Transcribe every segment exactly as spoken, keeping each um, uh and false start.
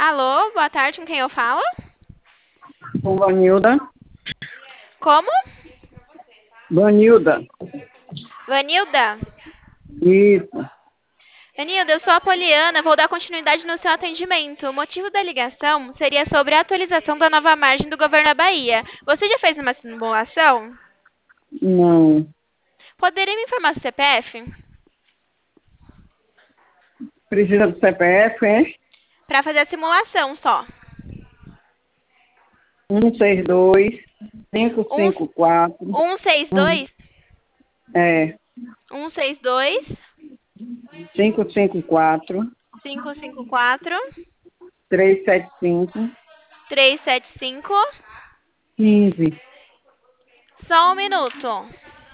Alô, boa tarde, com quem eu falo? Com Vanilda. Como? Vanilda. Vanilda? Isso. Vanilda, eu sou a Poliana, vou dar continuidade no seu atendimento. O motivo da ligação seria sobre a atualização da nova margem do governo da Bahia. Você já fez uma simulação? Não. Poderia me informar seu C P F? Precisa do C P F, é? Para fazer a simulação só. um seis dois, cinco Um, cinco quatro. um seis Hum, dois? É. Um seis dois, cinco cinco quatro, cinco cinco quatro, três sete cinco, três sete cinco. quinze. Só um minuto.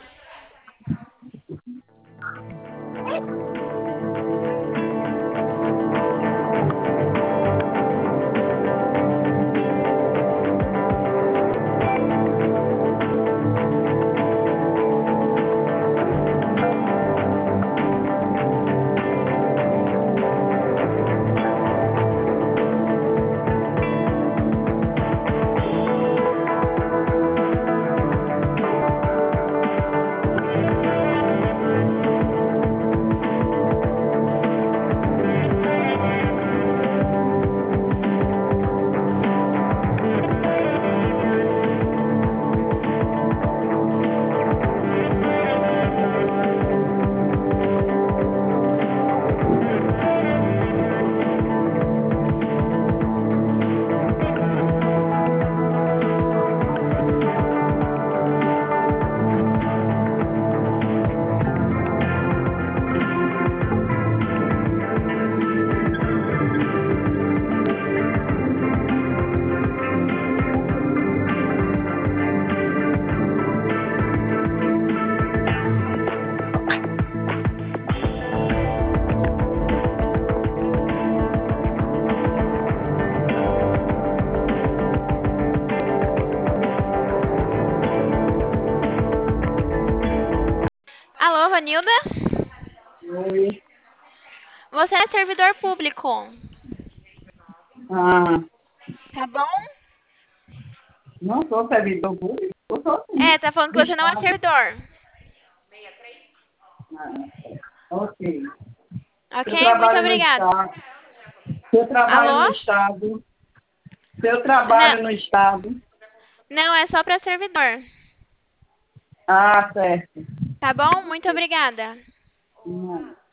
Alô, Vanilda? Oi. Você é servidor público, Ah, tá bom? não sou servidor público, eu sou sim. É, tá falando Do que você não é Estado. servidor. Ah, ok. Eu Ok? Muito trabalho no obrigada. Estado. Eu trabalho no Alô? Estado. Eu Não, trabalho no Estado. não é só para servidor. Ah, certo. Tá bom? Muito obrigada. Não.